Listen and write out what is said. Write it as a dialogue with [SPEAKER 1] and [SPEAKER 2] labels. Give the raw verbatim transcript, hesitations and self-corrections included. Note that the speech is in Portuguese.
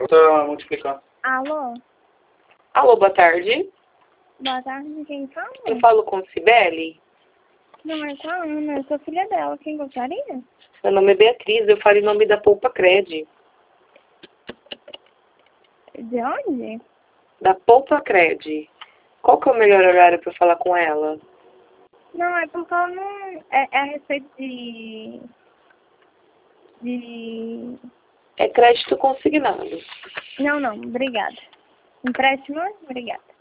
[SPEAKER 1] Tô multiplicando.
[SPEAKER 2] Alô?
[SPEAKER 3] Alô, boa tarde.
[SPEAKER 2] Boa tarde, quem fala?
[SPEAKER 3] Eu falo com Cibele.
[SPEAKER 2] Não, é com a Ana, eu sou filha dela, quem gostaria?
[SPEAKER 3] Meu nome é Beatriz, eu falo em nome da Poupa Cred.
[SPEAKER 2] De onde?
[SPEAKER 3] Da Poupa Cred. Qual que é o melhor horário para falar com ela?
[SPEAKER 2] Não, é porque ela não... É, é a respeito de... De...
[SPEAKER 3] É crédito consignado.
[SPEAKER 2] Não, não, obrigada. Empréstimo? Obrigada.